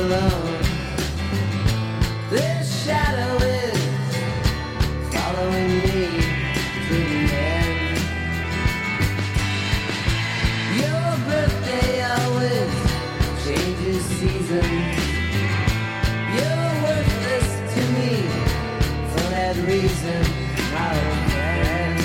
alone. This shadow is following me to the end. Your birthday always changes seasons. You're worthless to me for that reason, my old friend.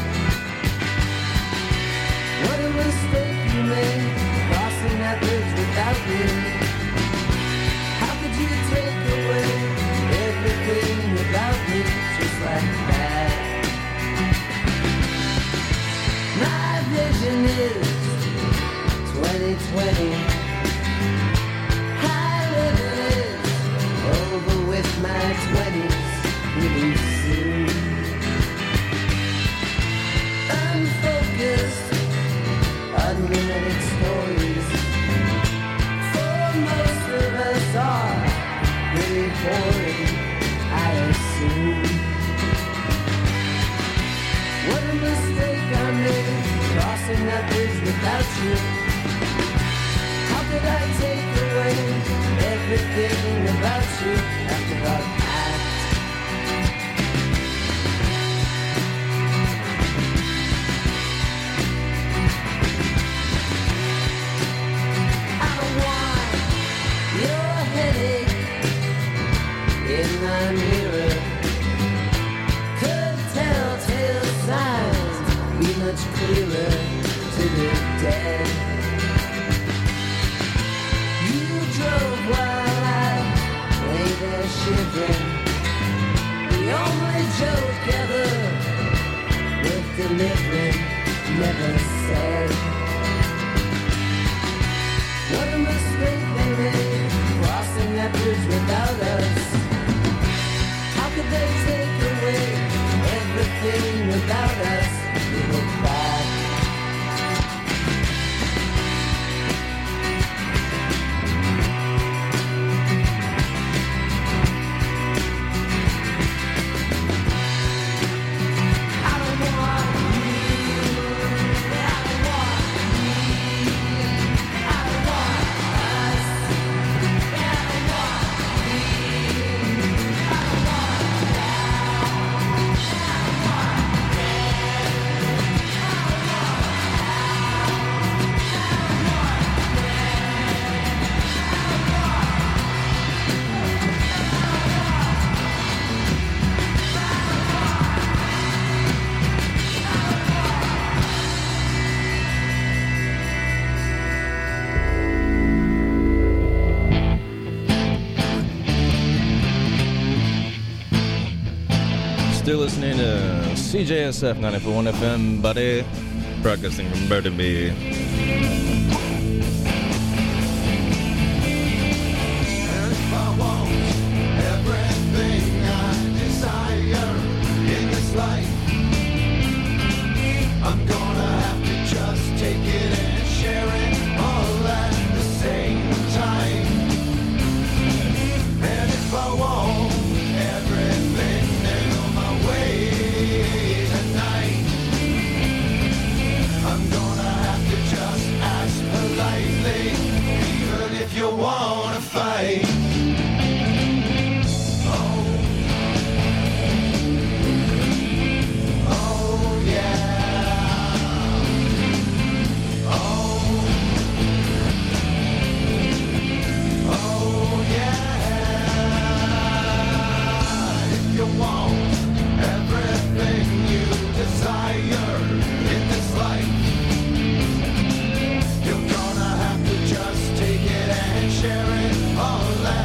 What a mistake you made, crossing that bridge without me. How could you take away everything about me just like that? My vision is 2020. High living is over with my 20s really soon. Unfocused, unlimited stories for most of us are really boring, I assume. What a mistake I made, crossing that bridge without you. How could I take away everything about you after our pact? I don't want your headache in my mirror. Could telltale signs be much clearer to the dead? You drove while I lay there shivering. The only joke ever worth delivering, never said. What a mistake they made, crossing that bridge without us. How could they take away everything without us? We look back. I don't want you. I don't want me. I don't want us. I don't want me. I don't want now. I don't want then. I don't want how. I don't want when. Still listening to CJSF 94.1 FM, buddy. Broadcasting from Burnaby. And if I want everything I desire in this life, I'm gonna have to just take it and share it all at the same time. And if I want everything then on my way tonight, I'm gonna have to just ask politely, even if you wanna fight. Oh, oh yeah. Oh, oh yeah. If you want everything you desire in this life, you're gonna have to just take it and share it all out.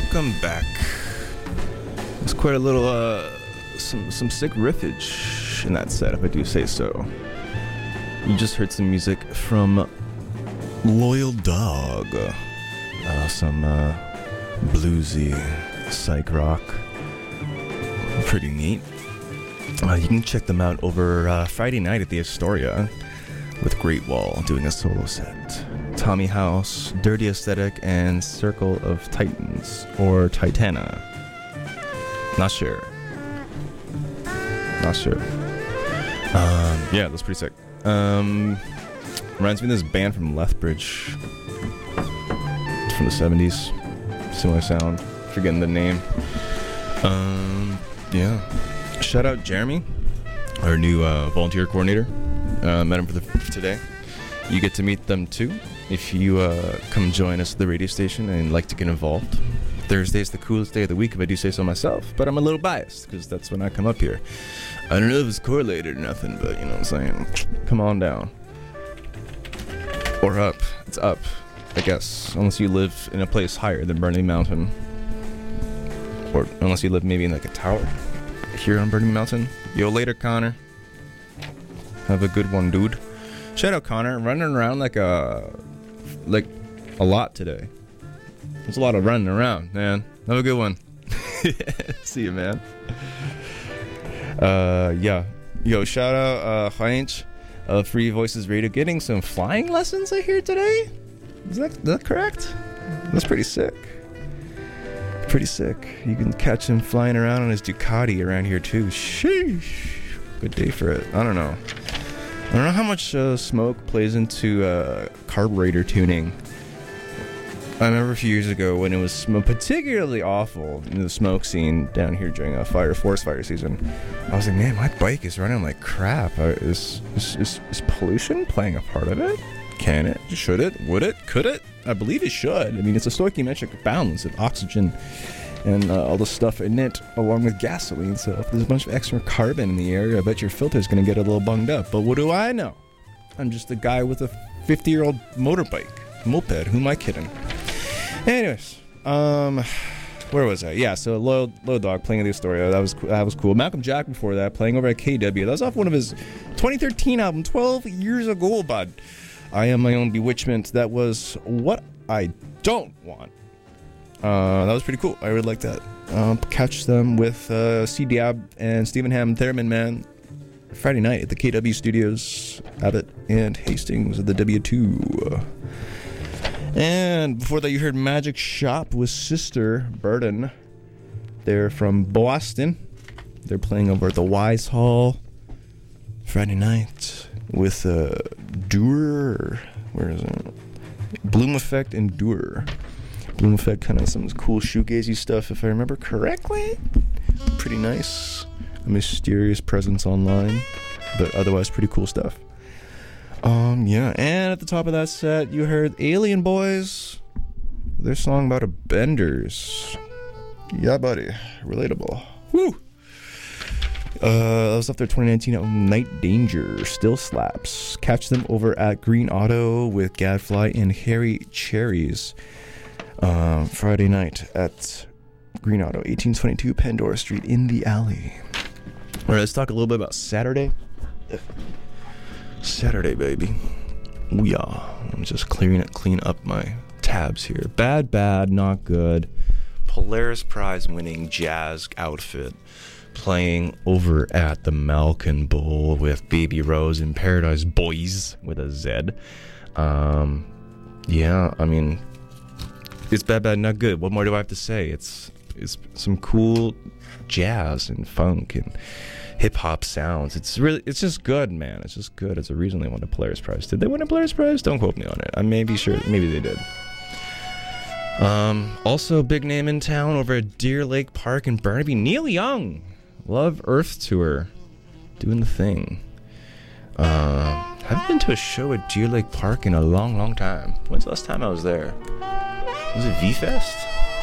welcome back. It's quite a little, some sick riffage in that set, if I do say so. You just heard some music from Loyal Dog. Some bluesy psych rock. Pretty neat. You can check them out over Friday night at the Astoria with Great Wall doing a solo set. Tommy House, Dirty Aesthetic, and Circle of Titans, or Titana. Not sure. Yeah, that's pretty sick. Reminds me of this band from Lethbridge. It's from the 70s. Similar sound. Forgetting the name. Yeah. Shout out Jeremy, our new volunteer coordinator. Met him for today. You get to meet them too if you come join us at the radio station and like to get involved. Thursday's the coolest day of the week if I do say so myself, but I'm a little biased because that's when I come up here. I don't know if it's correlated or nothing, but you know what I'm saying. Come on down. Or up. It's up, I guess, unless you live in a place higher than Burning Mountain. Or unless you live maybe in like a tower here on Burning Mountain. Yo, later, Connor. Have a good one, dude. Shout out Connor, running around like a lot today. There's a lot of running around, man. Have a good one. See you, man. Yeah. Yo, shout out Heinz of Free Voices Radio getting some flying lessons I hear today. Is that correct? That's pretty sick. Pretty sick. You can catch him flying around on his Ducati around here too. Sheesh. Good day for it. I don't know how much smoke plays into carburetor tuning. I remember a few years ago when it was particularly awful in the smoke scene down here during a forest fire season. I was like, man, my bike is running like crap. Is pollution playing a part of it? Can it? Should it? Would it? Could it? I believe it should. I mean, it's a stoichiometric balance of oxygen and all the stuff in it, along with gasoline. So if there's a bunch of extra carbon in the air, I bet your filter's going to get a little bunged up. But what do I know? I'm just a guy with a 50-year-old moped. Who am I kidding? Anyways, where was I? Yeah, so Loyal Dog playing at the Astoria. That was cool. Malcolm Jack before that playing over at KW. That was off one of his 2013 album, 12 years ago, bud. I Am My Own Bewitchment. That was What I Don't Want. That was pretty cool. I really like that. Catch them with C. Diab and Stephen Hamm Theremin Man Friday night at the KW Studios, Abbott and Hastings at the W2. And before that, you heard Magic Shop with Sister Burden. They're from Boston. They're playing over at the Wise Hall Friday night with Doer. Where is it? Bloom Effect and Doer. Bloom Effect, kind of some cool shoegazy stuff, if I remember correctly. Pretty nice. A mysterious presence online, but otherwise pretty cool stuff. Yeah, and at the top of that set, you heard Alien Boys, their song about a Benders. Yeah, buddy. Relatable. Woo! That was off their 2019 album, Night Danger. Still slaps. Catch them over at Green Auto with Gadfly and Harry Cherries. Friday night at Green Auto, 1822 Pandora Street in the alley. All right, let's talk a little bit about Saturday. Saturday, baby. Ooh, yeah. I'm just clean up my tabs here. Bad, not good. Polaris Prize winning jazz outfit playing over at the Malkin Bowl with Baby Rose and Paradise Boys with a Z. Yeah, I mean, it's bad, not good. What more do I have to say? It's some cool jazz and funk and hip-hop sounds. It's just good, man. It's just good. It's a reason they won a Polaris Prize. Did they win a Polaris Prize? Don't quote me on it. I may be sure. Maybe they did. Also, big name in town over at Deer Lake Park in Burnaby. Neil Young. Love Earth Tour. Doing the thing. Haven't been to a show at Deer Lake Park in a long time. When's the last time I was there? Was it V-Fest?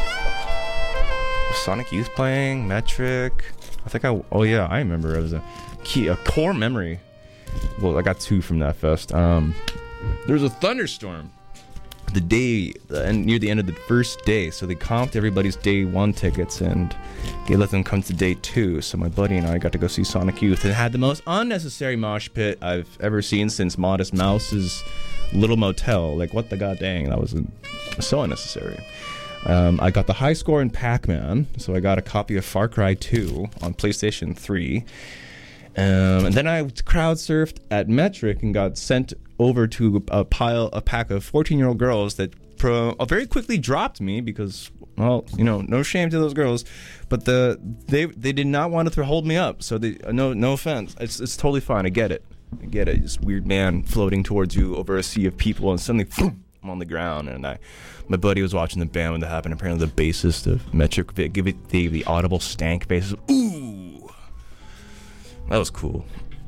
Was Sonic Youth playing? Metric? I remember. It was a core memory. Well, I got two from that fest. There was a thunderstorm and near the end of the first day, so they comped everybody's day 1 tickets and they let them come to day 2. So my buddy and I got to go see Sonic Youth and had the most unnecessary mosh pit I've ever seen since Modest Mouse's Little Motel. Like, what the god dang, that was so unnecessary. I got the high score in Pac-Man, so I got a copy of Far Cry 2 on PlayStation 3. And then I crowd surfed at Metric and got sent over to a pack of 14-year-old girls that very quickly dropped me because, well, you know, no shame to those girls, but they did not want to hold me up. So no offense, it's totally fine. I get it. This weird man floating towards you over a sea of people, and suddenly, boom, I'm on the ground. And my buddy was watching the band when that happened. Apparently, the bassist of Metric gave the audible stank bass. Ooh. That was cool.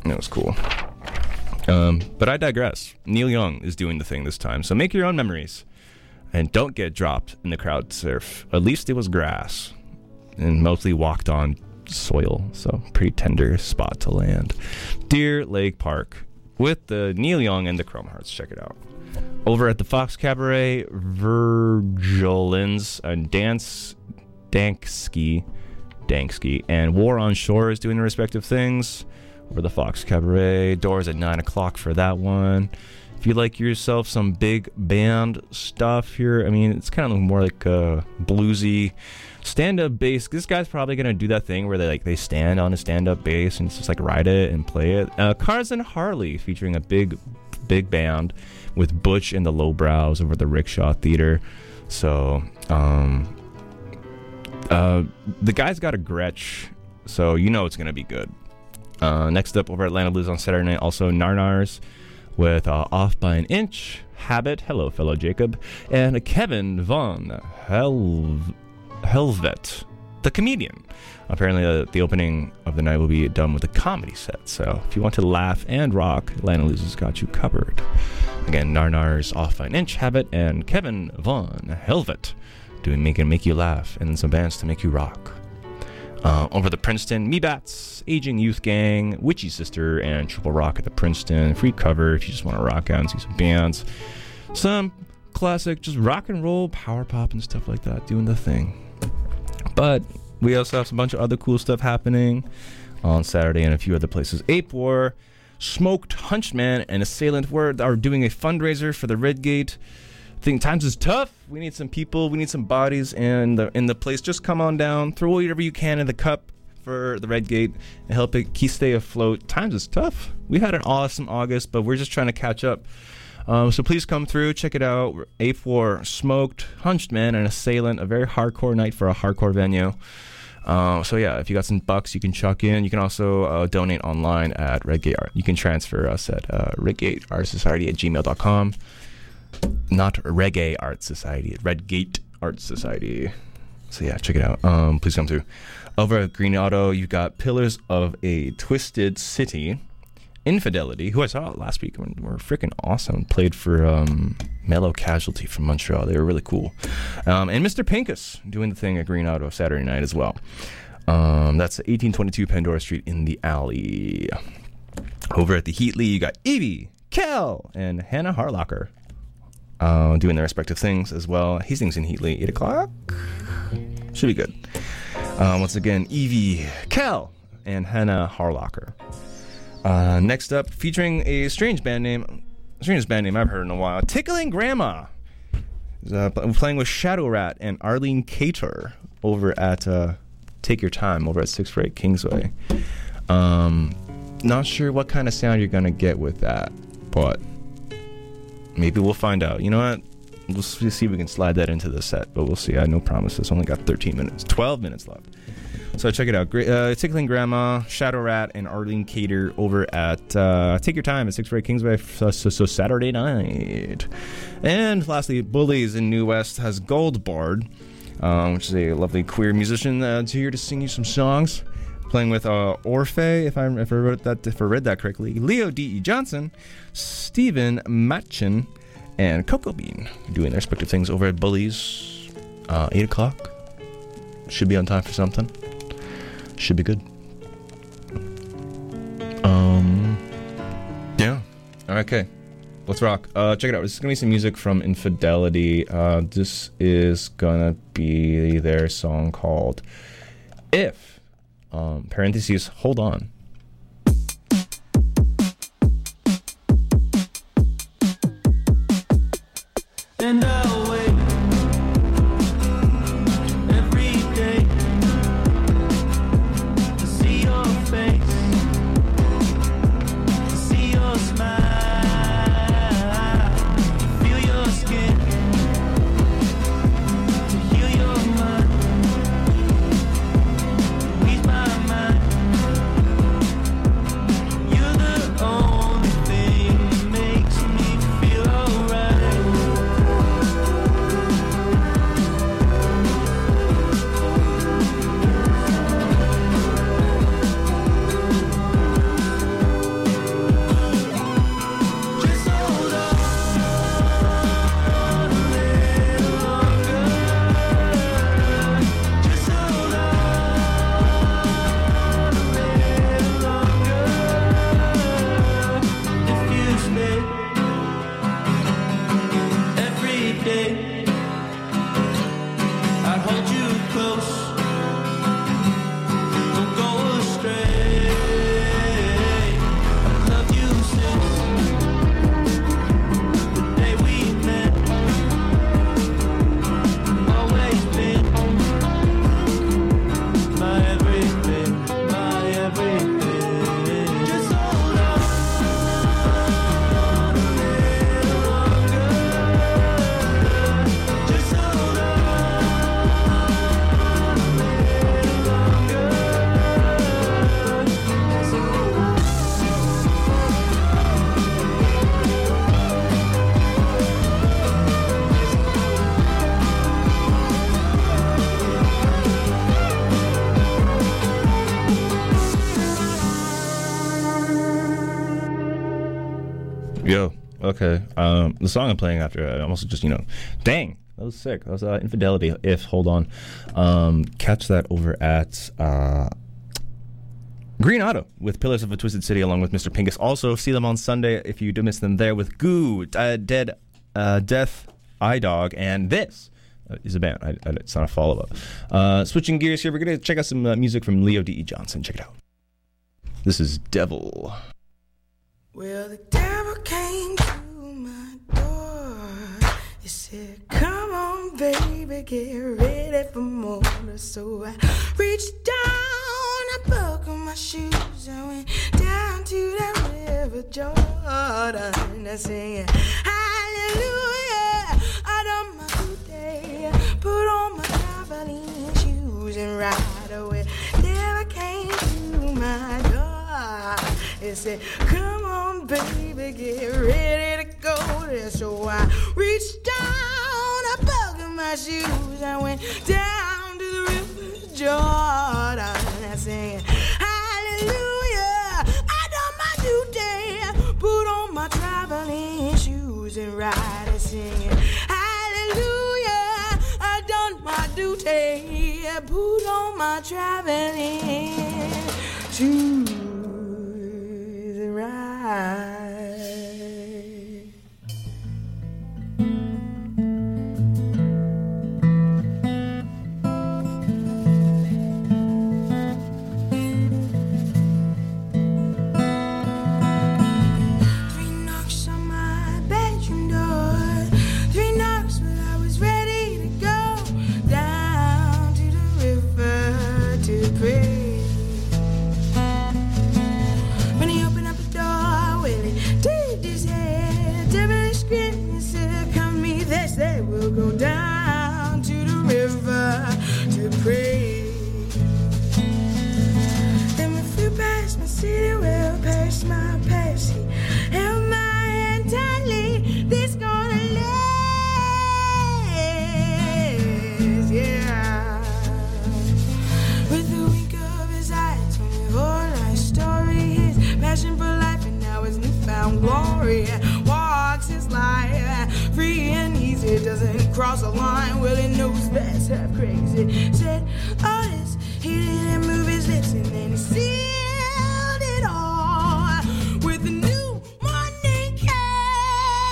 But I digress. Neil Young is doing the thing this time, so make your own memories. And don't get dropped in the crowd surf. At least it was grass. And mostly walked on soil, so pretty tender spot to land. Deer Lake Park with the Neil Young and the Chrome Hearts. Check it out. Over at the Fox Cabaret, Virgilins and Danksky and War on Shore is doing their respective things over the Fox Cabaret. Doors at 9 o'clock for that one. If you like yourself some big band stuff here, I mean, it's kind of more like a bluesy stand-up bass. This guy's probably going to do that thing where they stand on a stand-up bass and just like ride it and play it. Cars and Harley featuring a big band with Butch and the Lowbrows over the Rickshaw Theater. So, the guy's got a Gretsch, so you know it's going to be good. Next up, over at Atlanta Blues on Saturday night, also Narnars with Off by an Inch, Habit, hello fellow Jacob, and Kevin Von Helvet, the comedian. Apparently the opening of the night will be done with a comedy set, so if you want to laugh and rock, Atlanta Blues has got you covered. Again, Narnars, Off by an Inch, Habit, and Kevin Von Helvet make you laugh, and then some bands to make you rock. Over the Princeton, Me Bats, Aging Youth Gang, Witchy Sister, and Triple Rock at the Princeton. Free cover if you just want to rock out and see some bands. Some classic, just rock and roll, power pop and stuff like that, doing the thing. But we also have a bunch of other cool stuff happening on Saturday and a few other places. Ape War, Smoked Hunchman, and Assailant are doing a fundraiser for the Redgate. I think times is tough. We need some people. We need some bodies in the place. Just come on down. Throw whatever you can in the cup for the Redgate and help it stay afloat. Times is tough. We had an awesome August, but we're just trying to catch up. So please come through. Check it out. A4, Smoked, Hunched Man, and Assailant. A very hardcore night for a hardcore venue. So yeah, if you got some bucks, you can chuck in. You can also donate online at Redgate Art. You can transfer us at redgateartsociety@gmail.com. Not Reggae Art Society, Redgate Art Society. So yeah, check it out. Please come through. Over at Green Auto, you've got Pillars of a Twisted City, Infidelity, who I saw last week, were freaking awesome. Played for Mellow Casualty from Montreal. They were really cool. And Mr. Pincus doing the thing at Green Auto Saturday night as well. That's 1822 Pandora Street in the Alley. Over at the Heatley, you got Evie, Kel, and Hannah Harlocker. Doing their respective things as well. Hastings in Heatley, 8 o'clock. Should be good. Once again, Evie, Kel, and Hannah Harlocker. Next up, featuring a strangest band name I've heard in a while, Tickling Grandma. Playing with Shadow Rat and Arlene Cater over at Take Your Time over at 648 Kingsway. Not sure what kind of sound you're gonna get with that, but maybe we'll find out. You know what? We'll see if we can slide that into the set, but we'll see. I no promises. Only got 12 minutes left. So check it out. Tickling Grandma, Shadow Rat, and Arlene Cater over at Take Your Time at 648 Kingsway. So Saturday night. And lastly, Bullies in New West has Goldbard, which is a lovely queer musician that's here to sing you some songs. Playing with Orphe, if I read that correctly, Leo D.E. Johnson, Stephen Matchin, and Cocoa Bean doing their respective things over at Bullies. 8 o'clock. Should be on time for something. Should be good. Yeah. Okay. Let's rock. Check it out. This is gonna be some music from Infidelity. This is gonna be their song called "If." Parentheses. Hold on. And I'll wait every day to see your face, to see your smile, feel your skin, to heal your mind, ease my mind. You're the only thing that makes me feel alright. Just hold on a little longer. Just hold on a little longer. If you stay every day, I'd hold you close. Don't go astray. I've loved you since the day we met. Always been my everything, my everything. Just hold on a little longer. Just hold on a little longer. Yo, okay. The song I'm playing after, I'm also just, dang, that was sick. That was Infidelity. If, hold on. Catch that over at Green Auto with Pillars of a Twisted City along with Mr. Pinkus. Also, see them on Sunday if you do miss them there with Goo, Death, Eye Dog, and this is a band. It's not a follow-up. Switching gears here, we're going to check out some music from Leo D.E. Johnson. Check it out. This is Devil. Well, the devil came to my door. He said, come on, baby, get ready for more. So I reached down, I buckled my shoes, I went down to that river Jordan. I sang, hallelujah, I done my good day, put on my traveling shoes, and right away, devil came to my door. He said, come on, baby, get ready to go there. So I reached down, I buckled my shoes, I went down to the river Jordan. I sang, hallelujah, I done my duty, put on my traveling shoes, and ride and sing, hallelujah, I done my duty, put on my traveling shoes, and ride. Go down to the river to pray. Then we flew past my city, well past my past. He held my hand tightly. This gonna last, yeah. With the wink of his eye, told me whole life story. His passion for life, and now his newfound glory. Walks his life free and easy, doesn't cross a line. Well, he knows that's half crazy. Said all this, he didn't move his lips, and then he sealed it all with a new morning kiss.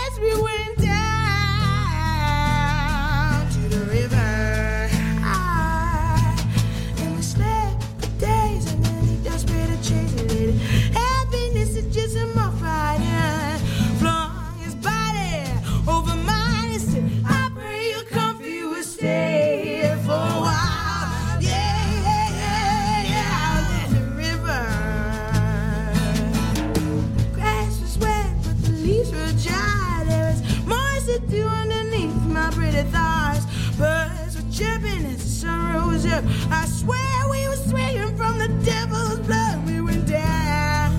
I swear we were swinging from the devil's blood. We went down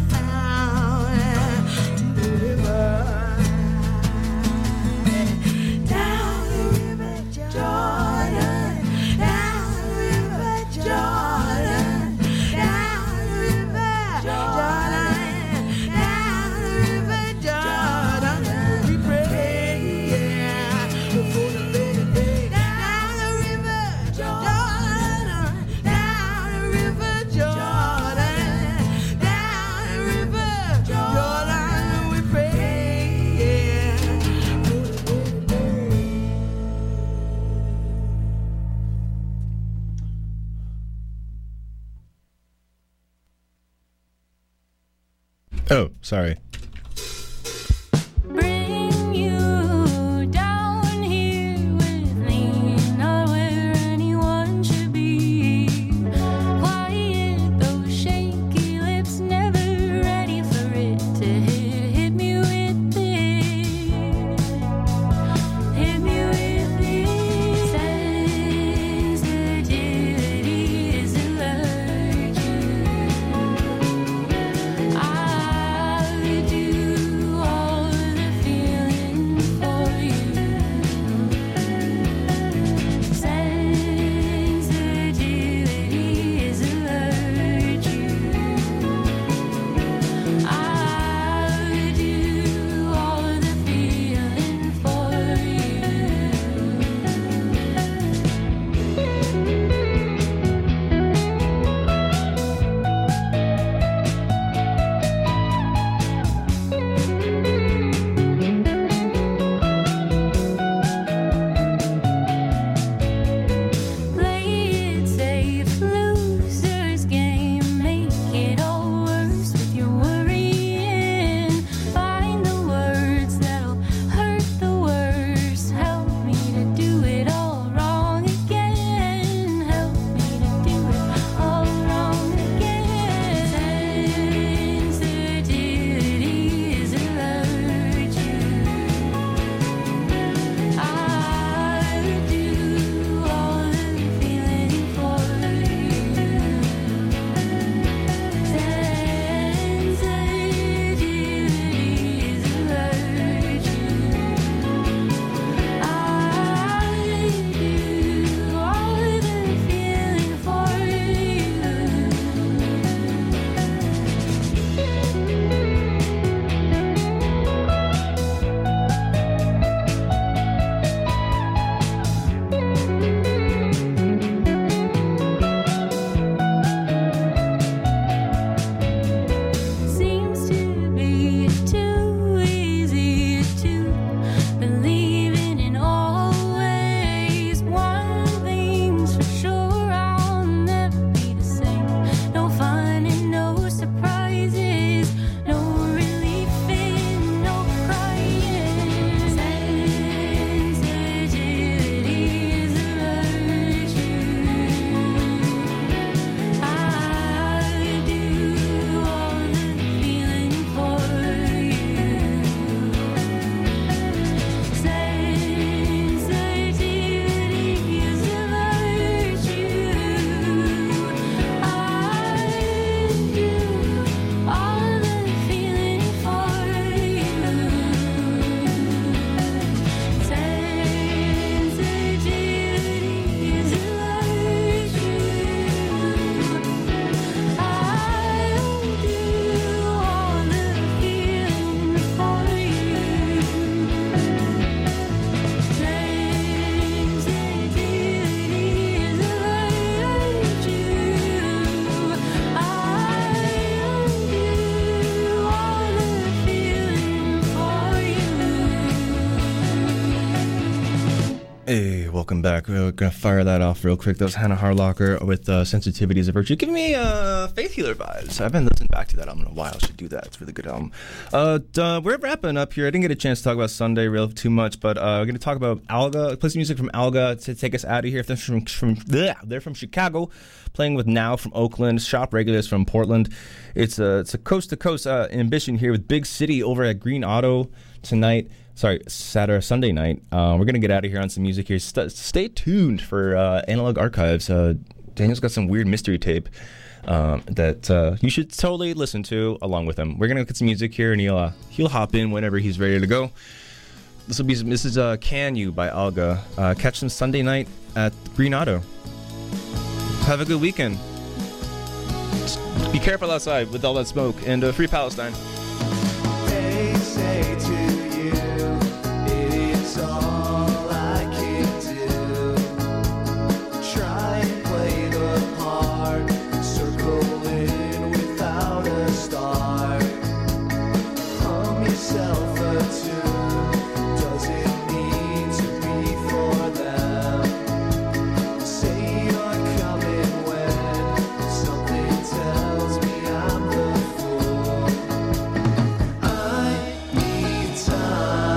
to the river, down the river Jordan, down the river Jordan, down the river Jordan, down the river Jordan. We pray, yeah, before the big day. Down the river Jordan, down the river Jordan, down the river Jordan. We pray, yeah, for the big day. Oh, sorry. Bring you down here with me, not where anyone should be. Quiet, those shaky lips, never ready for it to hit me with this. Hit me with this. Sensitivity is allergic. I do all the feeling for you. Sensitivity is allergic. I do all the feeling for you. Play it safe, losers game. Make it all worse with your worrying. Find the words that'll hurt the worst. Help me to do it all wrong again. Help me to do it all wrong again. Sensitivity is allergic. I do all the feeling for you. Sensitivity is allergic. I do all the feeling for Seems to be too easy to believe in all ways. One thing's for sure, I'll never be the same. No fun and no surprises, no relief in no crying. Sensitivity is allergic. I do all the feeling for you. Sensitivity is allergic. I do all the feeling for you. Sensitivity is allergic. I do all the feeling for you. Sensitivity is allergic. I do all the feeling for you. Hey, welcome back. We're gonna fire that off real quick. That was Hannah Harlocker with Sensitivity is a Virtue. Giving me Faith Healer vibes. I haven't listened back to that album in a while. I should do that. It's a really good album. We're wrapping up here. I didn't get a chance to talk about Sunday real too much, but we're gonna talk about Alga. Play some music from Alga to take us out of here. They're from Chicago, playing with Now from Oakland, Shop Regulars from Portland. It's a coast to coast ambition here with Big City over at Green Auto tonight. Sorry, Sunday night. We're going to get out of here on some music here. Stay tuned for Analog Archives. Daniel's got some weird mystery tape that you should totally listen to along with him. We're gonna get some music here, and he'll hop in whenever he's ready to go. This is Can You by Alga. Catch them Sunday night at Green Auto. Have a good weekend. Be careful outside with all that smoke, and free Palestine.